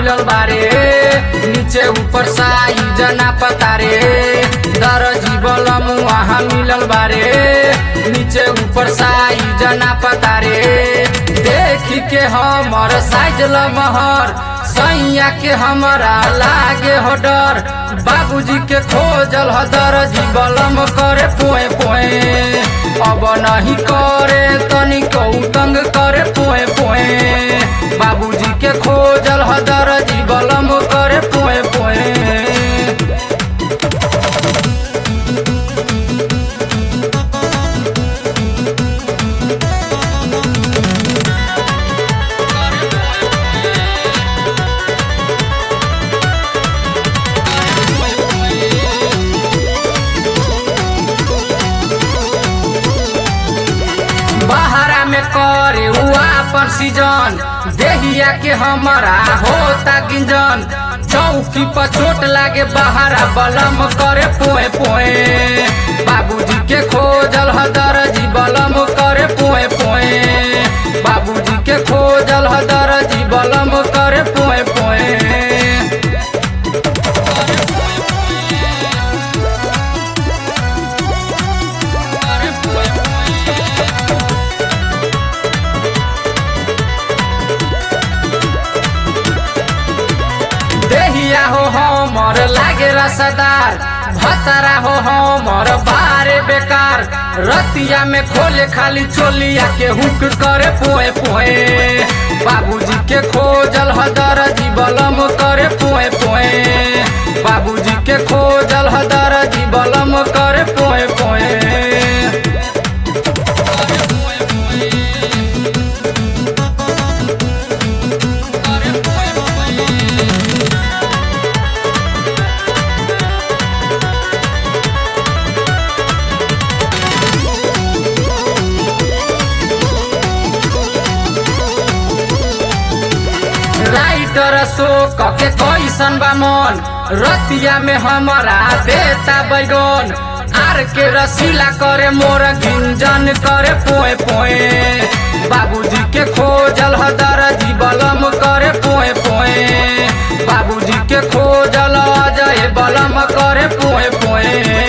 मिलल बारे नीचे ऊपर साइज ना पता रे दर्जी बलम वहाँ मिलल बारे नीचे ऊपर साइज ना पता रे देखी के हमर साइज लमहर सैया के हमरा लागे हो डर बाबूजी के खोजल ह दर्जी बलम करे पोए पोए अब नहीं करे तनिको तंग करे पोए पोए बाबूजी के खोजल ह दर्जी बलम करे पोए पोए बहरा में करे हुआ अपन सीजन देहिया के हमारा होता गिंजन चौकी पर चोट लागे बहरा बलम करे पोए पोए बाबूजी के खोजल ह दर्जी बलम करे पोए पोए बाबूजी के खोजल ह दर्जी बलम करे पोए पोए देहिया हो हमर लागे रसदार भतरा हो हमर बारे बेकार रतिया में खोले खाली चोलिया के हुक करे पोए पोए बाबूजी के खोजल ह दर्जी बलम करे पोए पोए बाबूजी के खोजल ह दर्जी बलम करे पोए पोए राइटर शोक के कैसन बा मन रतिया में हमारा देता बैगन आर के रसीला करे मोर गिंजन करे पोए पोए बाबूजी के खोजल ह दर्जी बलम करे पोए पोए बाबूजी के खोजल अजय बलम करे पोए पोए